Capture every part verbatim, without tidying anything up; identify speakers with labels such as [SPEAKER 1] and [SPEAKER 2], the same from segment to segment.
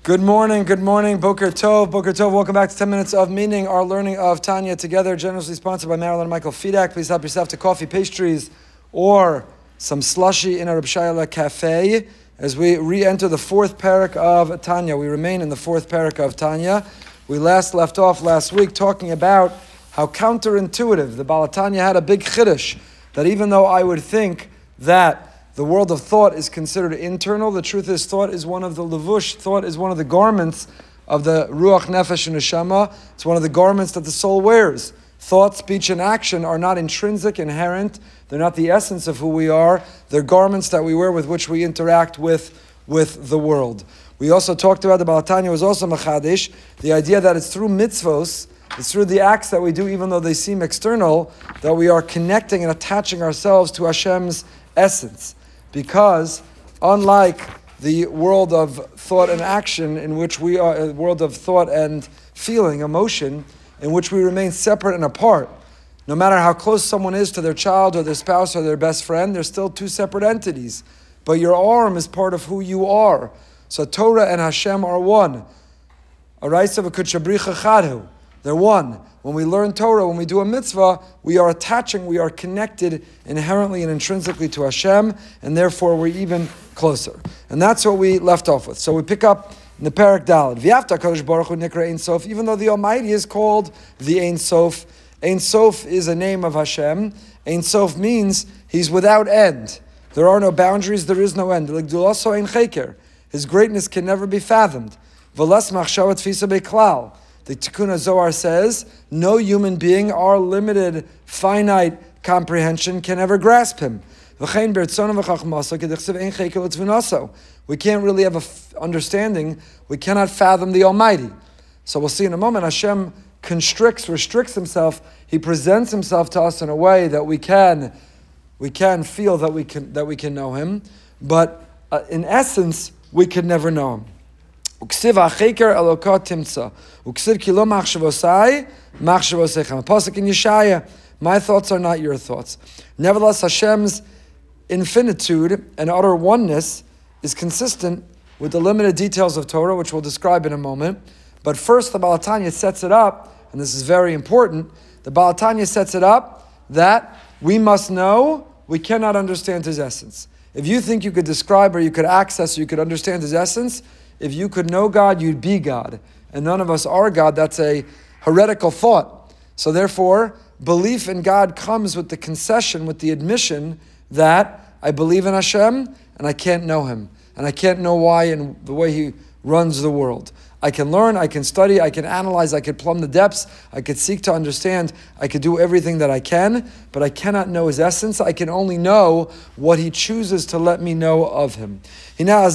[SPEAKER 1] Good morning, good morning, Boker Tov, Boker Tov. Welcome back to ten minutes of Meaning, our learning of Tanya together, generously sponsored by Marilyn and Michael Fidak. Please help yourself to coffee, pastries, or some slushy in a Reb Shayla cafe as we re-enter the fourth parak of Tanya. We remain in the fourth parak of Tanya. We last left off last week talking about how counterintuitive the Baal Tanya had a big chiddush, that even though I would think that the world of thought is considered internal, the truth is thought is one of the levush, thought is one of the garments of the Ruach Nefesh and Neshama. It's one of the garments that the soul wears. Thought, speech, and action are not intrinsic, inherent. They're not the essence of who we are. They're garments that we wear with which we interact with, with the world. We also talked about, the Baal Tanya was also Machadish, the idea that it's through mitzvos, it's through the acts that we do, even though they seem external, that we are connecting and attaching ourselves to Hashem's essence. Because unlike the world of thought and action, in which we are a world of thought and feeling, emotion, in which we remain separate and apart, no matter how close someone is to their child or their spouse or their best friend, they're still two separate entities. But your arm is part of who you are. So Torah and Hashem are one. They're one. When we learn Torah, when we do a mitzvah, we are attaching, we are connected inherently and intrinsically to Hashem, and therefore we're even closer. And that's what we left off with. So we pick up in the Parak Daled. V'yafta Kadosh Baruch Hu Nikra Ein Sof, even though the Almighty is called the Ein Sof. Ein Sof is a name of Hashem. Ein Sof means He's without end. There are no boundaries, there is no end. L'gdulaso ein cheker. His greatness can never be fathomed. V'las machshavat tfisa beklal. The Tikkun Zohar says, no human being, our limited, finite comprehension can ever grasp Him. We can't really have an f- understanding. We cannot fathom the Almighty. So we'll see in a moment, Hashem constricts, restricts Himself. He presents Himself to us in a way that we can, we can feel that we can that we can know Him. But uh, in essence, we could never know Him. Uksiv acheker elokot timtza. Uksiv kilo machshavosai, machshavosechem. A pasuk in Yeshaya. My thoughts are not your thoughts. Nevertheless, Hashem's infinitude and utter oneness is consistent with the limited details of Torah, which we'll describe in a moment. But first, the Baal Tanya sets it up, and this is very important. The Baal Tanya sets it up that we must know we cannot understand His essence. If you think you could describe or you could access or you could understand His essence, if you could know God, you'd be God. And none of us are God. That's a heretical thought. So therefore, belief in God comes with the concession, with the admission that I believe in Hashem and I can't know Him. And I can't know why and the way He runs the world. I can learn, I can study, I can analyze, I can plumb the depths, I could seek to understand, I could do everything that I can, but I cannot know His essence. I can only know what He chooses to let me know of Him. So here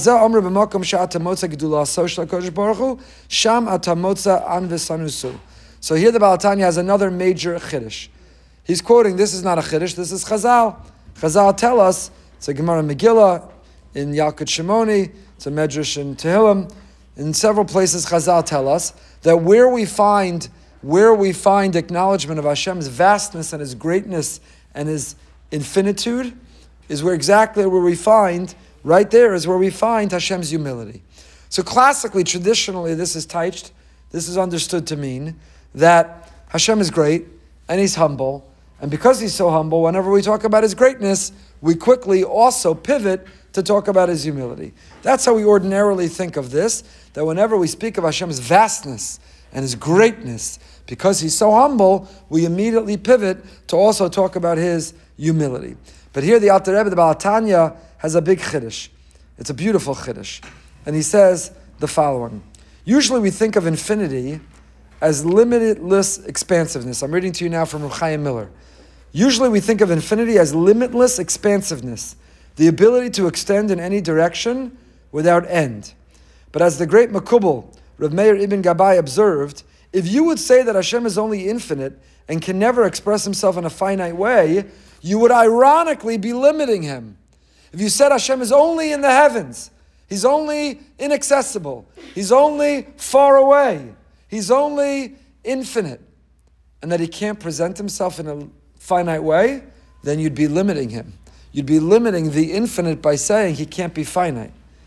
[SPEAKER 1] the Baal Tanya has another major chiddush. He's quoting, this is not a chiddush, this is Chazal. Chazal tell us, it's a Gemara Megillah, in Yalkut Shimoni, it's a Medrash in Tehillim. In several places, Chazal tell us that where we find where we find acknowledgement of Hashem's vastness and His greatness and His infinitude is where exactly where we find, right there is where we find Hashem's humility. So classically, traditionally, this is touched, this is understood to mean that Hashem is great and He's humble, and because He's so humble, whenever we talk about His greatness, we quickly also pivot to talk about His humility. That's how we ordinarily think of this, that whenever we speak of Hashem's vastness and His greatness, because He's so humble, we immediately pivot to also talk about His humility. But here the Alter Rebbe, the Baal Tanya, has a big chiddush. It's a beautiful chiddush. And he says the following. Usually we think of infinity as limitless expansiveness. I'm reading to you now from Reb Chaim Miller. Usually we think of infinity as limitless expansiveness, the ability to extend in any direction without end. But as the great Makubal, Rav Meir Ibn Gabbai, observed, if you would say that Hashem is only infinite and can never express Himself in a finite way, you would ironically be limiting Him. If you said Hashem is only in the heavens, He's only inaccessible, He's only far away, He's only infinite, and that He can't present Himself in a finite way, then you'd be limiting Him. You'd be limiting the infinite by saying He can't be finite.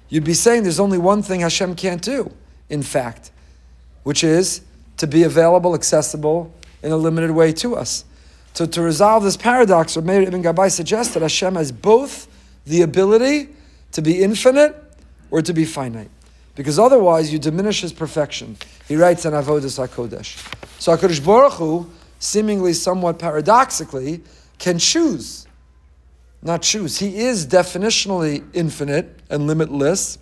[SPEAKER 1] you'd be saying there's only one thing Hashem can't do, in fact, which is to be available, accessible in a limited way to us. So to resolve this paradox, Rav Meir Ibn Gabbai suggests that Hashem has both the ability to be infinite or to be finite. Because otherwise you diminish his perfection. He writes in Avodas HaKodesh. So HaKadosh Baruch Hu, seemingly somewhat paradoxically, can choose. Not choose. He is definitionally infinite and limitless,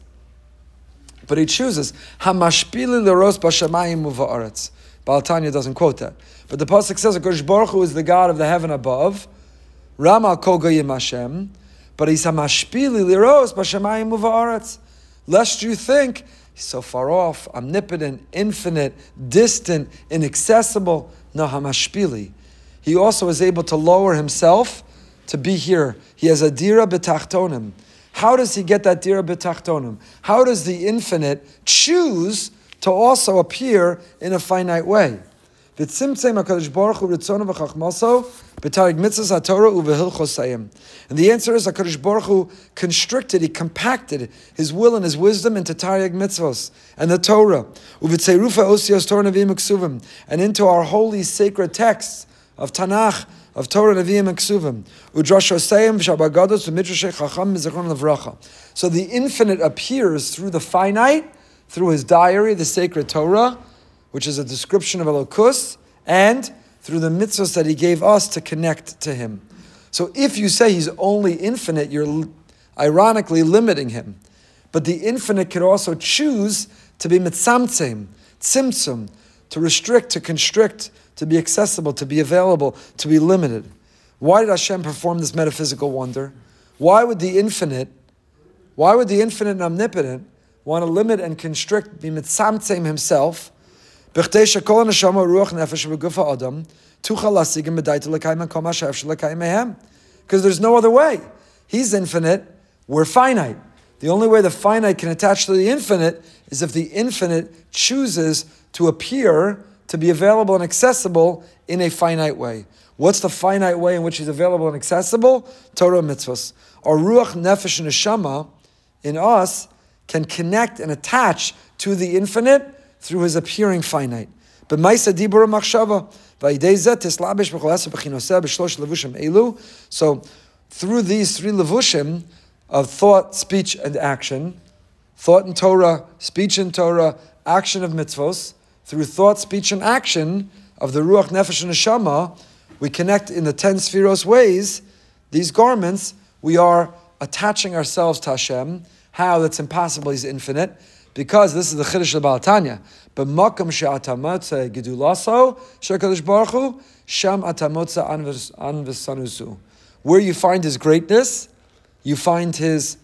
[SPEAKER 1] but he chooses. Hamashpili l'ros b'shamayim uva'aretz. Baal Tanya doesn't quote that. But the pasuk says HaKadosh Baruch Hu is the God of the heaven above. Ram al kol goyim Hashem. But he's hamashpili l'ros b'shamayim uva'aretz. Lest you think he's so far off, omnipotent, infinite, distant, inaccessible. No, hamashpili. He also is able to lower himself to be here. He has a dira b'tachtonim. How does he get that dira b'tachtonim? How does the infinite choose to also appear in a finite way? V'tzimtzem HaKadosh Baruch Hu ritzono v'chachmaso b'tarig mitzvahs HaTorah uv'hilchosayim. And the answer is HaKadosh Baruch Hu constricted, he compacted his will and his wisdom into taryag mitzvahs and the Torah. Uv'tzeirufa osios Torah nevi'im u'ksuvim. And into our holy sacred texts of Tanakh, of Torah, Nevi'im, and Ksuvim. Udrashosayim v'shabagados v'midrashei chacham mizachron levracha. So the infinite appears through the finite, through his diary, the sacred Torah, which is a description of Elokus, and through the mitzvahs that he gave us to connect to him. So if you say he's only infinite, you're ironically limiting him. But the infinite could also choose to be mitzamtzem, tzimtzum, to restrict, to constrict, to be accessible, to be available, to be limited. Why did Hashem perform this metaphysical wonder? Why would the infinite, why would the infinite and omnipotent want to limit and constrict, be mitzamtzem himself? Because there's no other way. He's infinite, we're finite. The only way the finite can attach to the infinite is if the infinite chooses to appear, to be available and accessible in a finite way. What's the finite way in which he's available and accessible? Torah and mitzvahs. Our ruach, nefesh, and neshama in us can connect and attach to the infinite through his appearing finite. So through these three levushim of thought, speech, and action, thought in Torah, speech in Torah, action of mitzvos, through thought, speech, and action of the ruach, nefesh, and neshama, we connect in the ten spheros ways. These garments, we are attaching ourselves to Hashem. How? That's impossible. He's infinite. Because this is the Chiddush of Baal Tanya. But makam she'atamotza gedulaso she'akadosh baruch hu sham atamotza anvesanusu. Where you find his greatness, you find his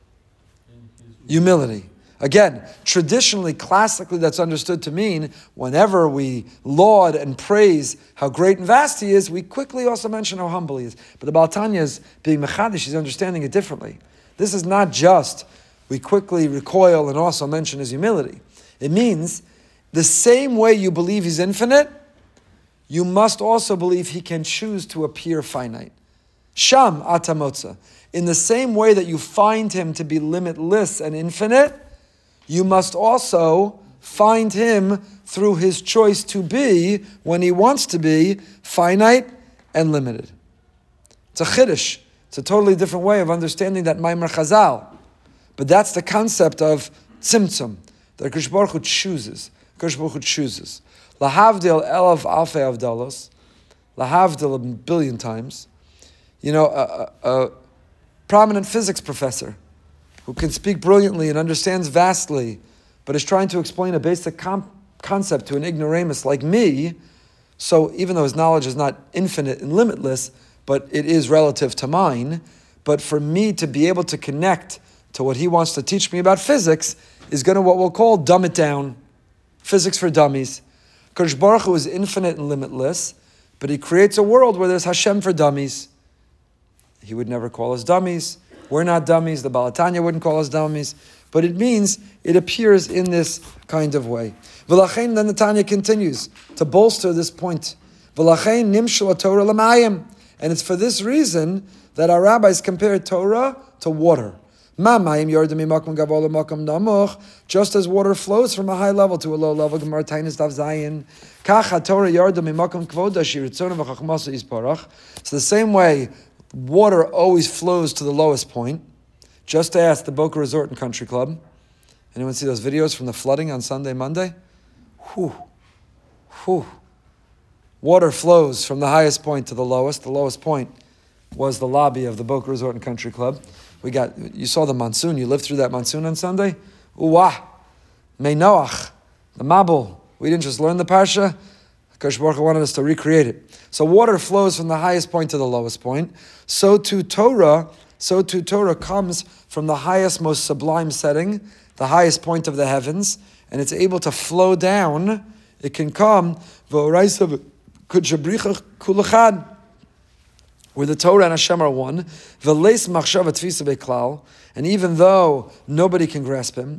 [SPEAKER 1] humility. Again, traditionally, classically, that's understood to mean whenever we laud and praise how great and vast he is, we quickly also mention how humble he is. But the Baal Tanya is being mechadish, he's understanding it differently. This is not just we quickly recoil and also mention his humility. It means the same way you believe he's infinite, you must also believe he can choose to appear finite. Sham atamotza. In the same way that you find him to be limitless and infinite, you must also find him through his choice to be, when he wants to be, finite and limited. It's a chiddush. It's a totally different way of understanding that Maimar Chazal. But that's the concept of tzimtzum, that HaKadosh Baruch Hu chooses. HaKadosh Baruch Hu chooses. Lahavdil elav alfei avdalos, lahavdil a billion times. You know, a, a, a prominent physics professor who can speak brilliantly and understands vastly, but is trying to explain a basic com- concept to an ignoramus like me. So even though his knowledge is not infinite and limitless, but it is relative to mine, but for me to be able to connect to what he wants to teach me about physics is going to what we'll call dumb it down. Physics for dummies. Kadosh Baruch Hu is infinite and limitless, but he creates a world where there's Hashem for dummies. He would never call us dummies. We're not dummies. The Baal Tanya wouldn't call us dummies. But it means it appears in this kind of way. V'lachein, then the Tanya continues to bolster this point. V'lachein nimshul Torah l'mayim. And it's for this reason that our rabbis compare Torah to water. Just as water flows from a high level to a low level, Gemara Tainis Daf Zayin. So the same way, water always flows to the lowest point. Just ask the Boca Resort and Country Club. Anyone see those videos from the flooding on Sunday, Monday? Whew. Whew. Water flows from the highest point to the lowest. The lowest point was the lobby of the Boca Resort and Country Club. We got, you saw the monsoon. You lived through that monsoon on Sunday? Uwah. Mei Noach. The Mabul. We didn't just learn the Parsha. Akash Baruch Hu wanted us to recreate it. So water flows from the highest point to the lowest point. So too Torah, so too Torah comes from the highest, most sublime setting, the highest point of the heavens, and it's able to flow down. It can come where the Torah and Hashem are one, and even though nobody can grasp him,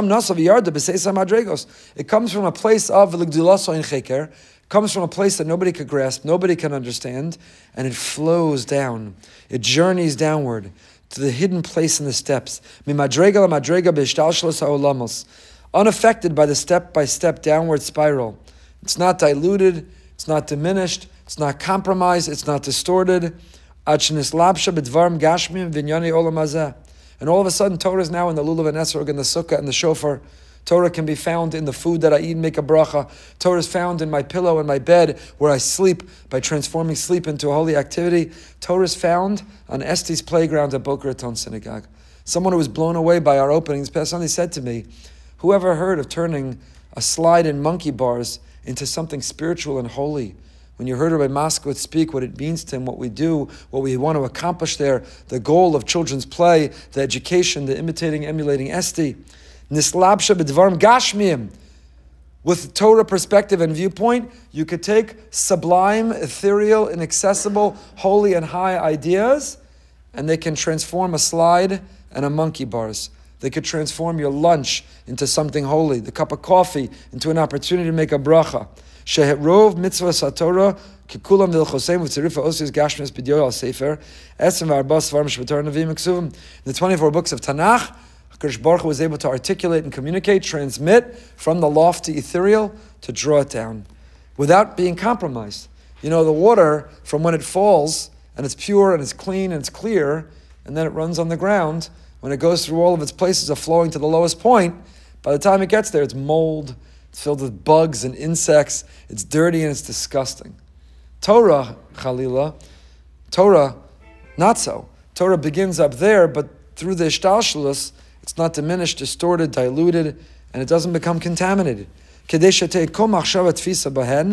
[SPEAKER 1] it comes from a place of it comes from a place that nobody could grasp, nobody can understand, and it flows down. It journeys downward to the hidden place in the steps. Unaffected by the step-by-step downward spiral. It's not diluted, it's not diminished, it's not compromised, it's not distorted. And all of a sudden, Torah is now in the lulav and esrog, in the sukkah and the shofar. Torah can be found in the food that I eat and make a bracha. Torah is found in my pillow and my bed where I sleep by transforming sleep into a holy activity. Torah is found on Esti's playground at Boca Raton Synagogue. Someone who was blown away by our openings past Sunday said to me, whoever heard of turning a slide in monkey bars into something spiritual and holy? When you heard Rabbi Moskowitz speak what it means to him, what we do, what we want to accomplish there, the goal of children's play, the education, the imitating, emulating Esti, Nislabsha b'dvarim gashmiyim. With Torah perspective and viewpoint, you could take sublime, ethereal, inaccessible, holy and high ideas, and they can transform a slide and a monkey bars. They could transform your lunch into something holy, the cup of coffee into an opportunity to make a bracha. Sheherov mitzvah satorah kikulam dilchosem v'tzirifa osius gashmis b'dyoy al sefer esem v'arbas svarim shvatar navim eksuvim. The twenty-four books of Tanakh, HaKadosh Baruch Hu was able to articulate and communicate, transmit from the lofty ethereal to draw it down without being compromised. You know, the water, from when it falls, and it's pure and it's clean and it's clear, and then it runs on the ground, when it goes through all of its places of flowing to the lowest point, by the time it gets there, it's mold, it's filled with bugs and insects, it's dirty and it's disgusting. Torah, Chalila, Torah, not so. Torah begins up there, but through the ishtalshelus, it's not diminished, distorted, diluted, and it doesn't become contaminated. Nevertheless, tfisa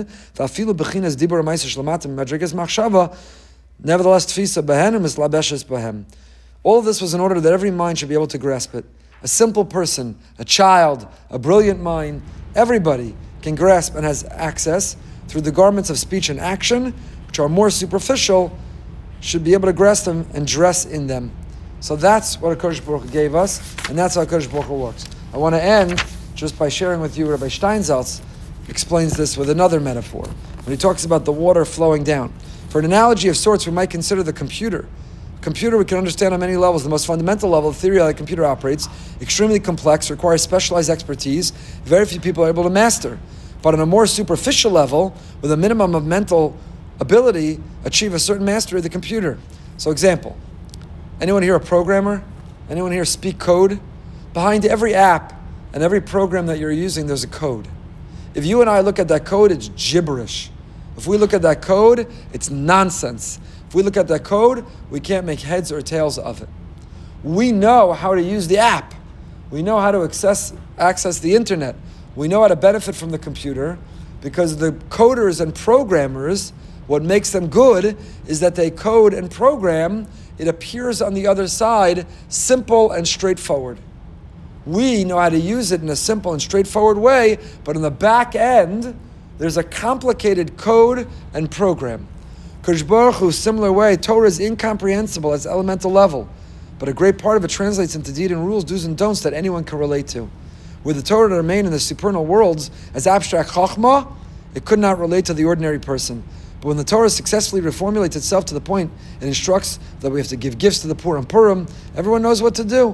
[SPEAKER 1] behen mislabeshes bahem. All of this was in order that every mind should be able to grasp it. A simple person, a child, a brilliant mind, everybody can grasp and has access through the garments of speech and action, which are more superficial, should be able to grasp them and dress in them. So that's what HaKadosh Baruch Hu gave us, and that's how HaKadosh Baruch Hu works. I want to end just by sharing with you, Rabbi Steinsaltz explains this with another metaphor, when he talks about the water flowing down. For an analogy of sorts, we might consider the computer. Computer we can understand on many levels. The most fundamental level of theory how the computer operates, extremely complex, requires specialized expertise, very few people are able to master. But on a more superficial level, with a minimum of mental ability, achieve a certain mastery of the computer. So example, anyone here a programmer? Anyone here speak code? Behind every app and every program that you're using, there's a code. If you and I look at that code, it's gibberish. If we look at that code, it's nonsense. If we look at that code, we can't make heads or tails of it. We know how to use the app. We know how to access, access the internet. We know how to benefit from the computer because the coders and programmers, what makes them good is that they code and program. It appears on the other side simple and straightforward. We know how to use it in a simple and straightforward way, but on the back end, there's a complicated code and program. Kadosh Baruch Hu, similar way, Torah is incomprehensible at elemental level, but a great part of it translates into deed and rules, do's and don'ts that anyone can relate to. Were the Torah to remain in the supernal worlds as abstract chachma, it could not relate to the ordinary person. But when the Torah successfully reformulates itself to the point it instructs that we have to give gifts to the poor on Purim, everyone knows what to do.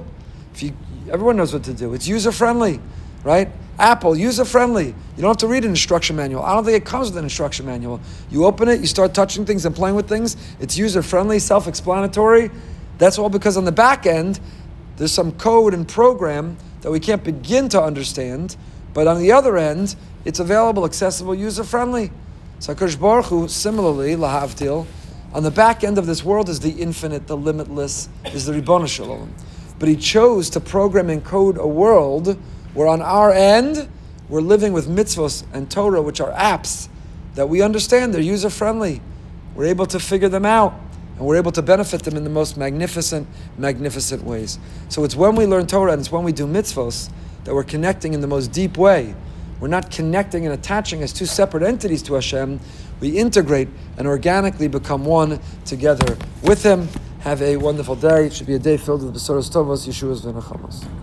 [SPEAKER 1] If you, everyone knows what to do. It's user-friendly, right? Apple, user-friendly. You don't have to read an instruction manual. I don't think it comes with an instruction manual. You open it, you start touching things and playing with things. It's user-friendly, self-explanatory. That's all because on the back end, there's some code and program that we can't begin to understand, but on the other end, it's available, accessible, user-friendly. So HaKadosh Baruch Hu, similarly, lahavdil, on the back end of this world is the infinite, the limitless, is the Ribono Shel Olam. But he chose to program and code a world where on our end, we're living with mitzvos and Torah, which are apps that we understand, they're user-friendly. We're able to figure them out, and we're able to benefit them in the most magnificent, magnificent ways. So it's when we learn Torah and it's when we do mitzvos that we're connecting in the most deep way. We're not connecting and attaching as two separate entities to Hashem. We integrate and organically become one together with Him. Have a wonderful day. It should be a day filled with Besoros Tovos, Yeshuas, V'Nachamos.